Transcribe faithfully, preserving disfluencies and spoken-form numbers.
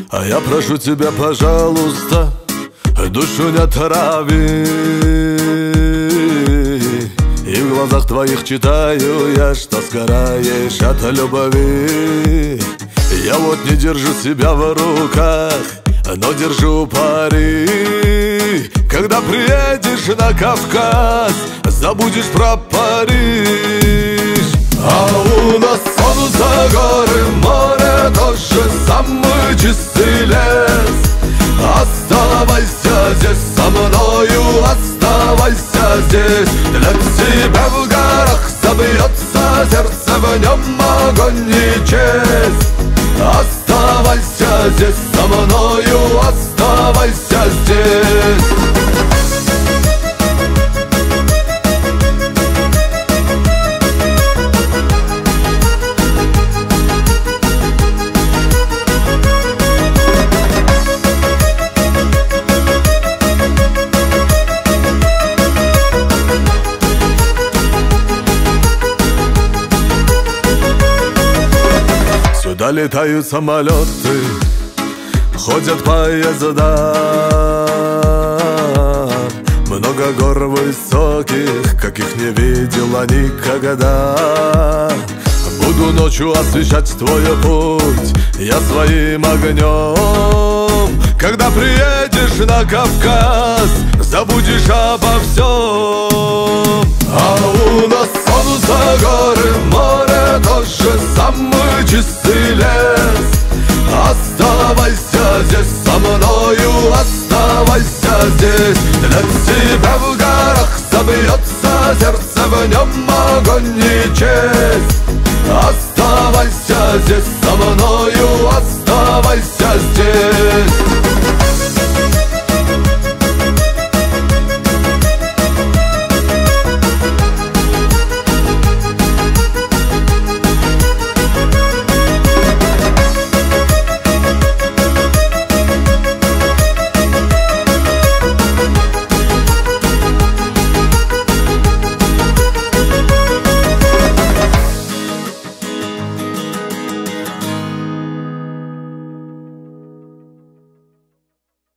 А я прошу тебя, пожалуйста, душу не трави. И в глазах твоих читаю я, что сгораешь от любви. Я вот не держу себя в руках, но держу пари. Когда приедешь на Кавказ, забудешь про Париж. А у нас солнце, горы, море, тоже самый чистый лес. Оставайся здесь со мною, оставайся здесь. Для тебя в горах забьется сердце, в нем огонь и честь. Оставайся здесь со мною, оставайся здесь. Сюда летают самолеты, ходят поезда. Много гор высоких, каких не видела никогда. Буду ночью освещать твой путь я своим огнем. Когда приедешь на Кавказ, забудешь обо всем. А у нас солнце, горы, море, тоже самый чистый лес. Оставайся здесь со мною, оставайся здесь. Для тебя в горах забьется сердце, в нем огонь и честь. Оставайся здесь